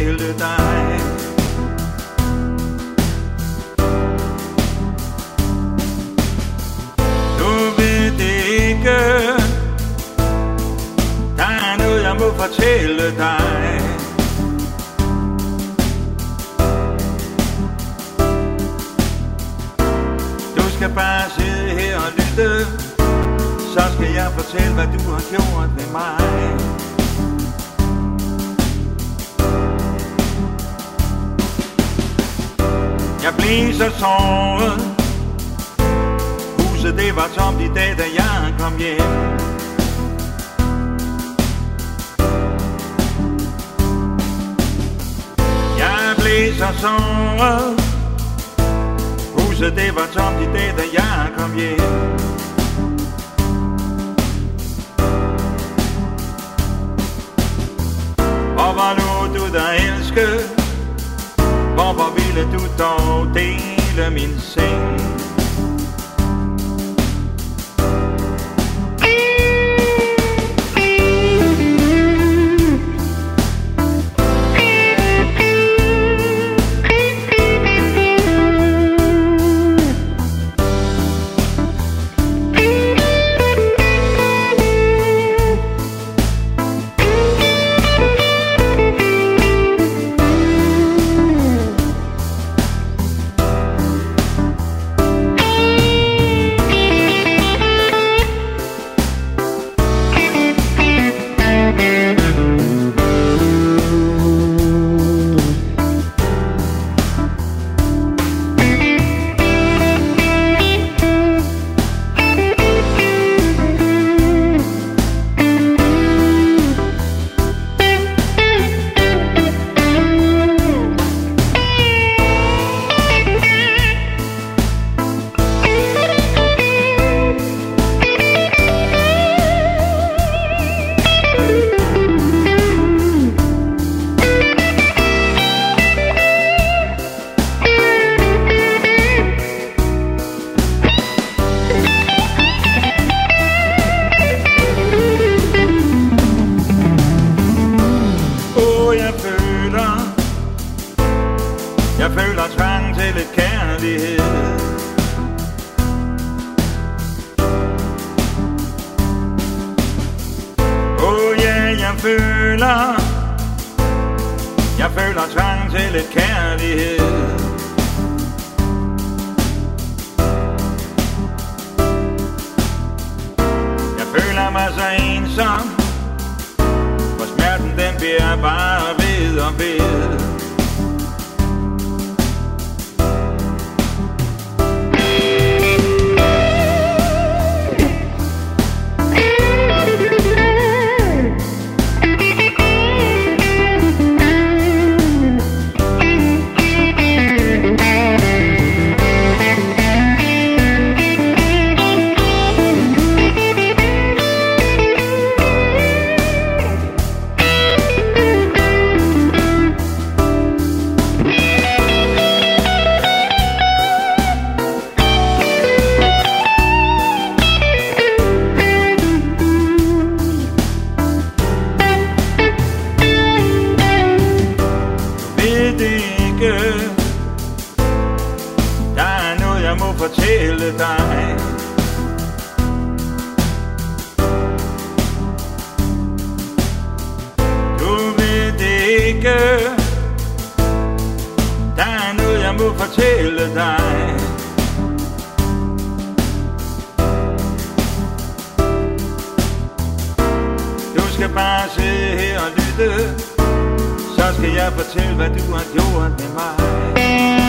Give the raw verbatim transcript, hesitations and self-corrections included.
fortælle dig. Du ved det ikke, der er noget jeg må fortælle dig. Du skal bare sidde her og lytte, så skal jeg fortælle hvad du har gjort ved mig. Jeg blev så såret, huset det var tomt i dag da jeg kom hjem. Jeg blev så såret, huset det var tomt i dag da jeg kom hjem. Og hvor lå du der elske, hvorfor ville du dog dele min seng? Jeg føler trang til lidt kærlighed. Oh ja, yeah, jeg føler Jeg føler trang til lidt kærlighed. Jeg føler mig så ensom, for smerten den bliver bare ved og ved. Der er noget jeg må fortælle dig. Du ved det ikke. Der er noget jeg må fortælle dig. Du skal bare sidde her og lytte, så skal jeg fortælle hvad du har gjort med mig.